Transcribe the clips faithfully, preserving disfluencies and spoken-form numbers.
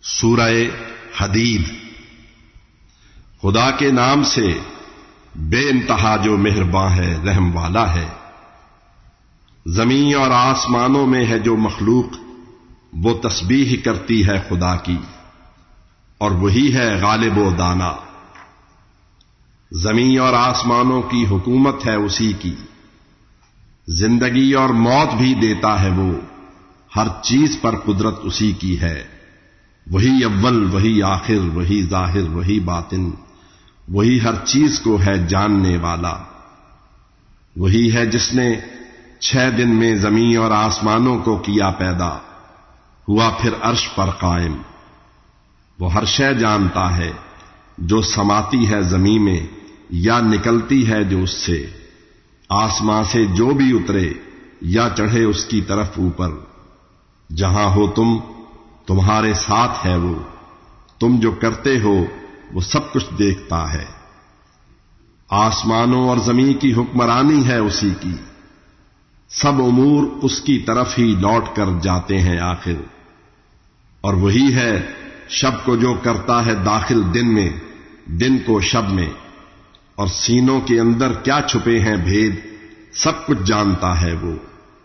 سورہ حدید۔ خدا کے نام سے بے انتہا جو مہرباں ہے، رحم والا ہے۔ زمین اور آسمانوں میں ہے جو مخلوق، وہ تسبیح کرتی ہے خدا کی، اور وہی ہے غالب و دانا۔ زمین اور آسمانوں کی حکومت ہے اسی کی، زندگی اور موت بھی دیتا ہے وہ، ہر چیز پر قدرت اسی کی ہے۔ وہی اول، وہی آخر، وہی ظاہر، وہی باطن، وہی ہر چیز کو ہے جاننے والا۔ وہی ہے جس نے چھ دن میں زمین اور آسمانوں کو کیا پیدا، ہوا پھر عرش پر قائم۔ وہ ہر شے جانتا ہے، جو سماتی ہے زمین میں یا نکلتی ہے جو اس سے، آسمان سے جو بھی اترے یا چڑھے اس کی طرف اوپر۔ جہاں ہو تم، تمہارے ساتھ ہے وہ، تم جو کرتے ہو وہ سب کچھ دیکھتا ہے۔ آسمانوں اور زمین کی حکمرانی ہے اسی کی، سب امور اس کی طرف ہی لوٹ کر جاتے ہیں آخر۔ اور وہی ہے شب کو جو کرتا ہے داخل دن میں، دن کو شب میں، اور سینوں کے اندر کیا چھپے ہیں بھید، سب کچھ جانتا ہے وہ۔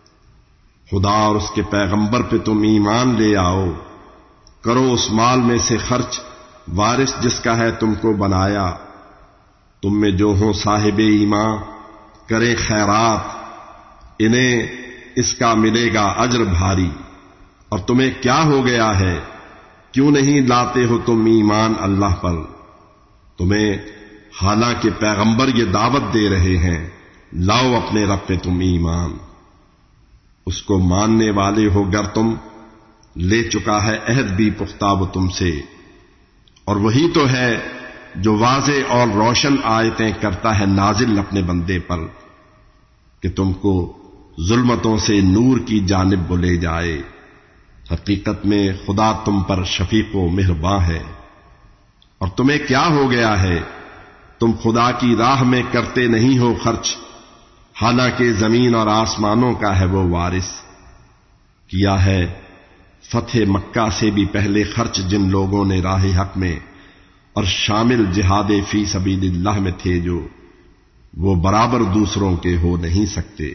خدا اور اس کے پیغمبر پہ تم ایمان لے آؤ، کرو اس مال میں سے خرچ، وارث جس کا ہے تم کو بنایا۔ تم میں جو ہوں صاحب ایمان، کریں خیرات، انہیں اس کا ملے گا اجر بھاری۔ اور تمہیں کیا ہو گیا ہے، کیوں نہیں لاتے ہو تم ایمان اللہ پر؟ تمہیں حالانکہ پیغمبر یہ دعوت دے رہے ہیں، لاؤ اپنے رب پہ تم ایمان۔ اس کو ماننے والے ہو گر تم، لے چکا ہے عہد بھی پختہ وہ تم سے۔ اور وہی تو ہے جو واضح اور روشن آیتیں کرتا ہے نازل اپنے بندے پر، کہ تم کو ظلمتوں سے نور کی جانب لے جائے۔ حقیقت میں خدا تم پر شفیق و مہرباں ہے۔ اور تمہیں کیا ہو گیا ہے، تم خدا کی راہ میں کرتے نہیں ہو خرچ، حالانکہ زمین اور آسمانوں کا ہے وہ وارث۔ کیا ہے فتح مکہ سے بھی پہلے خرچ جن لوگوں نے راہ حق میں اور شامل جہاد فی سبیل اللہ میں تھے، جو وہ برابر دوسروں کے ہو نہیں سکتے۔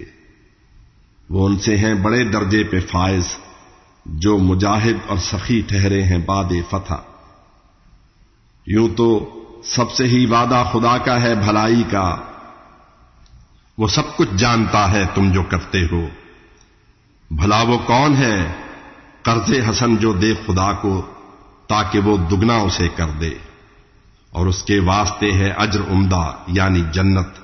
وہ ان سے ہیں بڑے درجے پہ فائز، جو مجاہد اور سخی ٹھہرے ہیں بعد فتح۔ یوں تو سب سے ہی وعدہ خدا کا ہے بھلائی کا، وہ سب کچھ جانتا ہے تم جو کرتے ہو۔ بھلا وہ کون ہے قرض حسن جو دے خدا کو، تاکہ وہ دگنا اسے کر دے، اور اس کے واسطے ہے اجر عمدہ یعنی جنت۔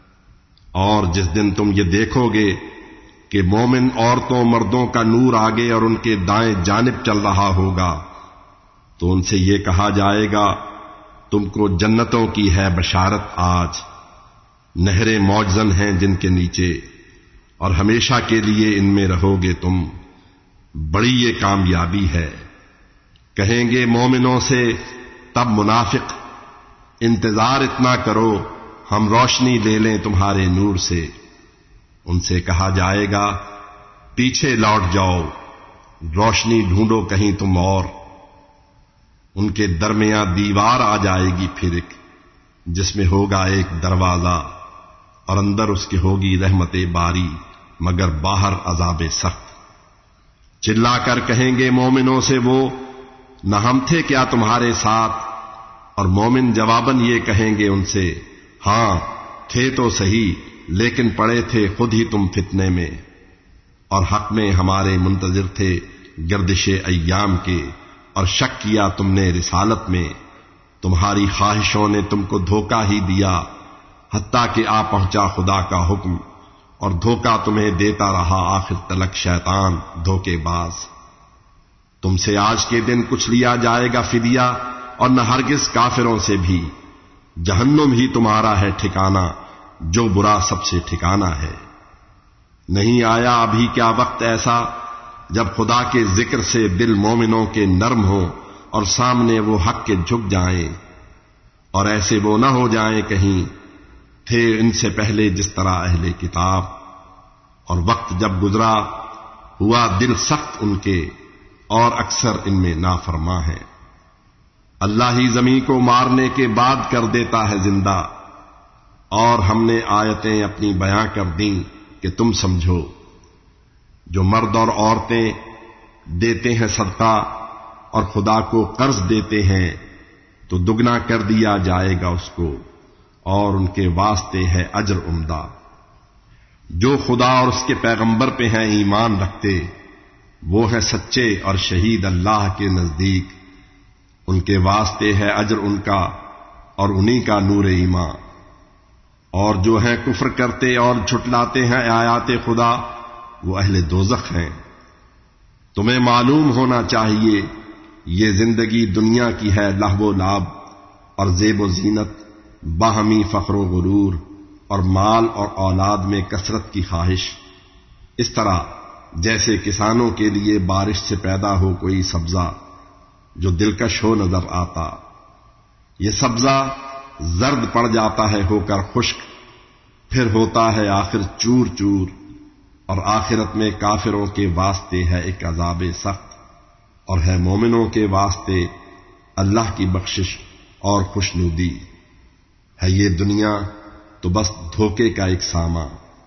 اور جس دن تم یہ دیکھو گے کہ مومن عورتوں مردوں کا نور آگے اور ان کے دائیں جانب چل رہا ہوگا، تو ان سے یہ کہا جائے گا، تم کو جنتوں کی ہے بشارت آج، نہریں موجزن ہیں جن کے نیچے، اور ہمیشہ کے لیے ان میں رہو گے تم، بڑی یہ کامیابی ہے۔ کہیں گے مومنوں سے تب منافق، انتظار اتنا کرو ہم روشنی لے لیں تمہارے نور سے۔ ان سے کہا جائے گا، پیچھے لوٹ جاؤ، روشنی ڈھونڈو کہیں تم اور۔ ان کے درمیان دیوار آ جائے گی پھر ایک، جس میں ہوگا ایک دروازہ، اور اندر اس کے ہوگی رحمت باری، مگر باہر عذاب سخت۔ چلا کر کہیں گے مومنوں سے وہ، نہ ہم تھے کیا تمہارے ساتھ؟ اور مومن جواباً یہ کہیں گے ان سے، ہاں تھے تو صحیح، لیکن پڑے تھے خود ہی تم فتنے میں، اور حق میں ہمارے منتظر تھے گردش ایام کے، اور شک کیا تم نے رسالت میں، تمہاری خواہشوں نے تم کو دھوکہ ہی دیا، حتیٰ کہ آ پہنچا خدا کا حکم، اور دھوکہ تمہیں دیتا رہا آخر تلک شیطان دھوکے باز۔ تم سے آج کے دن کچھ لیا جائے گا فدیہ، اور نہ ہرگز کافروں سے بھی۔ جہنم ہی تمہارا ہے ٹھکانہ، جو برا سب سے ٹھکانہ ہے۔ نہیں آیا ابھی کیا وقت ایسا، جب خدا کے ذکر سے دل مومنوں کے نرم ہوں، اور سامنے وہ حق کے جھک جائیں، اور ایسے وہ نہ ہو جائیں کہیں تھے ان سے پہلے جس طرح اہل کتاب۔ اور وقت جب گزرا ہوا دل سخت ان کے، اور اکثر ان میں نافرماں ہیں۔ اللہ ہی زمین کو مارنے کے بعد کر دیتا ہے زندہ، اور ہم نے آیتیں اپنی بیان کر دیں کہ تم سمجھو۔ جو مرد اور عورتیں دیتے ہیں صدقہ اور خدا کو قرض دیتے ہیں تو دگنا کر دیا جائے گا اس کو، اور ان کے واسطے ہے اجر عمدہ۔ جو خدا اور اس کے پیغمبر پہ ہیں ایمان رکھتے، وہ ہیں سچے اور شہید اللہ کے نزدیک، ان کے واسطے ہے اجر ان کا اور انہی کا نور ایمان۔ اور جو ہیں کفر کرتے اور جھٹلاتے ہیں آیات خدا، وہ اہل دوزخ ہیں۔ تمہیں معلوم ہونا چاہیے یہ زندگی دنیا کی ہے لہو و لعب اور زیب و زینت، باہمی فخر و غرور اور مال اور اولاد میں کثرت کی خواہش، اس طرح جیسے کسانوں کے لیے بارش سے پیدا ہو کوئی سبزہ جو دلکش ہو نظر آتا، یہ سبزہ زرد پڑ جاتا ہے ہو کر خشک، پھر ہوتا ہے آخر چور چور، اور آخرت میں کافروں کے واسطے ہے ایک عذاب سخت، اور ہے مومنوں کے واسطے اللہ کی بخشش اور خوشنودی۔ ہے یہ دنیا تو بس دھوکے کا ایک سامان۔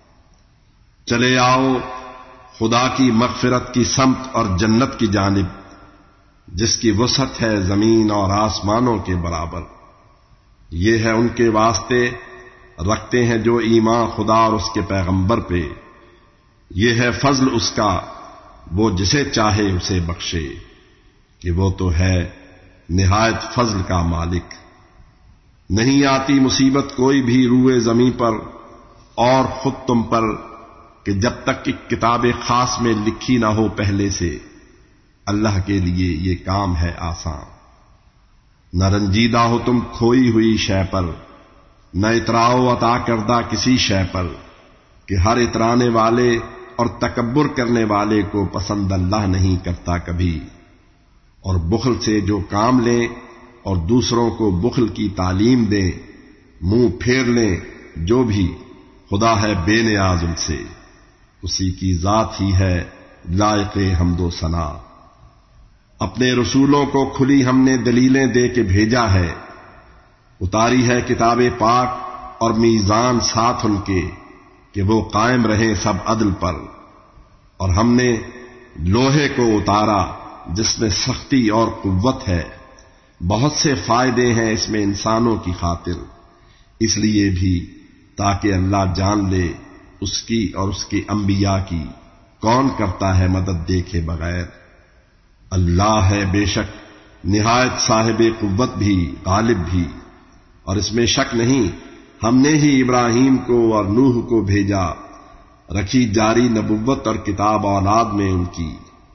چلے آؤ خدا کی مغفرت کی سمت اور جنت کی جانب، جس کی وسعت ہے زمین اور آسمانوں کے برابر۔ یہ ہے ان کے واسطے رکھتے ہیں جو ایمان خدا اور اس کے پیغمبر پہ، یہ ہے فضل اس کا، وہ جسے چاہے اسے بخشے، کہ وہ تو ہے نہایت فضل کا مالک۔ نہیں آتی مصیبت کوئی بھی روئے زمین پر اور خود تم پر کہ جب تک کہ کتاب خاص میں لکھی نہ ہو پہلے سے۔ اللہ کے لیے یہ کام ہے آسان۔ نہ رنجیدہ ہو تم کھوئی ہوئی شے پر، نہ اتراؤ عطا کردہ کسی شے پر، کہ ہر اترانے والے اور تکبر کرنے والے کو پسند اللہ نہیں کرتا کبھی۔ اور بخل سے جو کام لیں اور دوسروں کو بخل کی تعلیم دیں، منہ پھیر لیں جو بھی، خدا ہے بے نیاز ان سے، اسی کی ذات ہی ہے لائق حمد و ثنا۔ اپنے رسولوں کو کھلی ہم نے دلیلیں دے کے بھیجا ہے، اتاری ہے کتاب پاک اور میزان ساتھ ان کے، کہ وہ قائم رہیں سب عدل پر۔ اور ہم نے لوہے کو اتارا جس میں سختی اور قوت ہے، بہت سے فائدے ہیں اس میں انسانوں کی خاطر، اس لیے بھی تاکہ اللہ جان لے اس کی اور اس کے انبیاء کی کون کرتا ہے مدد دیکھے بغیر۔ اللہ ہے بے شک نہایت صاحب قوت بھی غالب بھی، اور اس میں شک نہیں ہم نے ہی ابراہیم کو اور نوح کو بھیجا، رکھی جاری نبوت اور کتاب اولاد میں ان کی۔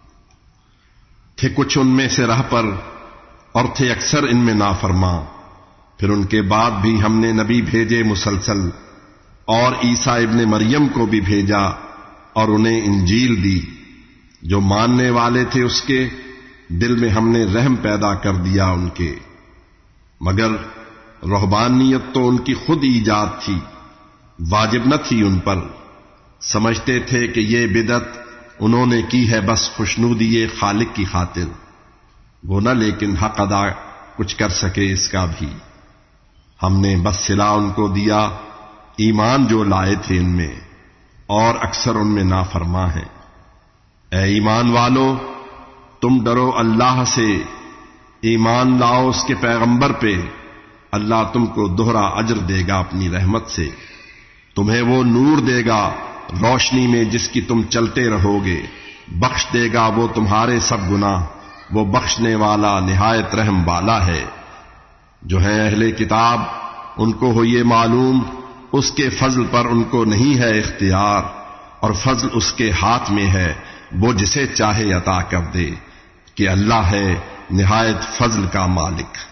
تھے کچھ ان میں سے راہ پر اور تھے اکثر ان میں نافرماں، پھر ان کے بعد بھی ہم نے نبی بھیجے مسلسل، اور عیسیٰ ابن مریم کو بھی بھیجا اور انہیں انجیل دی۔ جو ماننے والے تھے اس کے دل میں ہم نے رحم پیدا کر دیا ان کے، مگر رہبانیت تو ان کی خود ایجاد تھی، واجب نہ تھی ان پر۔ سمجھتے تھے کہ یہ بدعت انہوں نے کی ہے بس خوشنودی خالق کی خاطر، وہ نہ لیکن حق ادا کچھ کر سکے اس کا بھی۔ ہم نے بس صلہ ان کو دیا ایمان جو لائے تھے ان میں، اور اکثر ان میں نافرماں ہیں۔ اے ایمان والو، تم ڈرو اللہ سے، ایمان لاؤ اس کے پیغمبر پہ، اللہ تم کو دوہرا اجر دے گا اپنی رحمت سے، تمہیں وہ نور دے گا روشنی میں جس کی تم چلتے رہو گے، بخش دے گا وہ تمہارے سب گناہ، وہ بخشنے والا نہایت رحم والا ہے۔ جو ہیں اہل کتاب ان کو ہو یہ معلوم اس کے فضل پر ان کو نہیں ہے اختیار، اور فضل اس کے ہاتھ میں ہے، وہ جسے چاہے عطا کر دے، کہ اللہ ہے نہایت فضل کا مالک۔